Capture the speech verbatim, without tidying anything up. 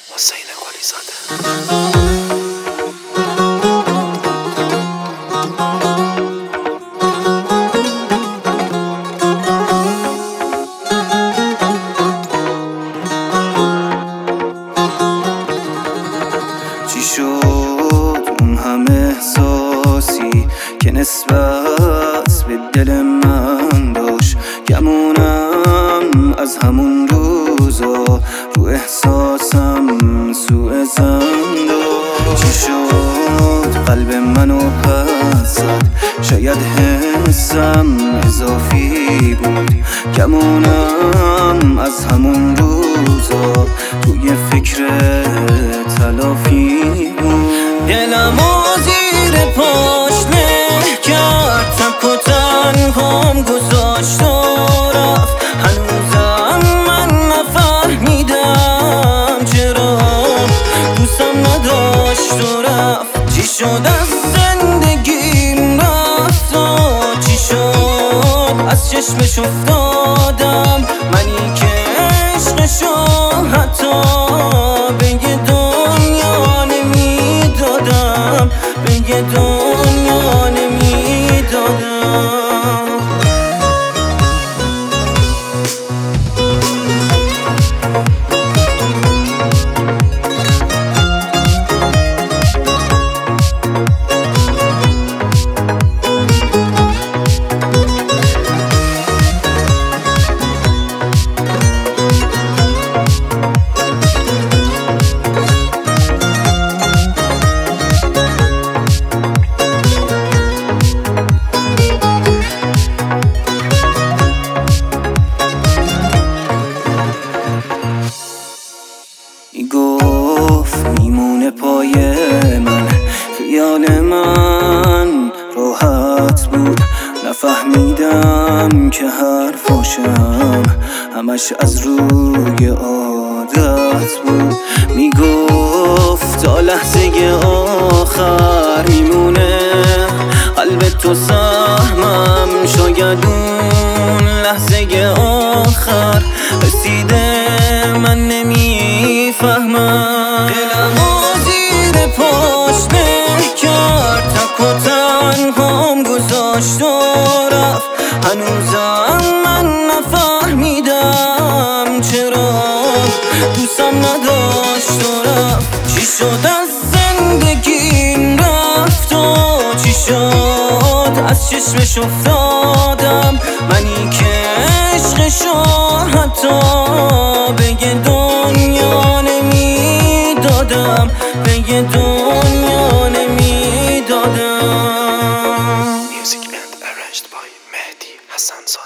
حسین قلی زاده. چی شد اون همه احساسی که نسبت به دل من داشت؟ گمونم از همون روزا رو احساسم سوء زن داشت. چی شد قلب منو پس زد؟ شاید حسم اضافی بود. گمونم از همون روزا توی فکر تلافی بود. دلمو زیر پاش له کرد، تک و تنهام گذاشت و رفت. هنوزم من نفهمیدم چرا دوستم نداشت و رفت. چی شد از زندگیم رفت و چی شد از چشمش افتادم؟ منی که عشقشو حتی به یه دنیا نمیدادم، به یه دنیا نمیدادم. میگفت میمونه پای من، خیال من راحت بود. نفهمیدم که حرفاشم همش از روی عادت بود. میگفت تا لحظه آخر میمونه قلب تو سهمم، شاید اون لحظه آخر رسیده من نمیفهمم. دلمو زیر پاش له کرد، تک و تنهام گذاشت و رفت. هنوزم من نفهمیدم چرا دوستم نداشت و رفت. چی شد از زندگیم رفت و چی شد از چشمش افتادم؟ منی که عشقشو حتی به یه دنیا نمیدادم، به یه دنیا نمیدادم. Music and arranged by Mehdi Hassan Zadeh.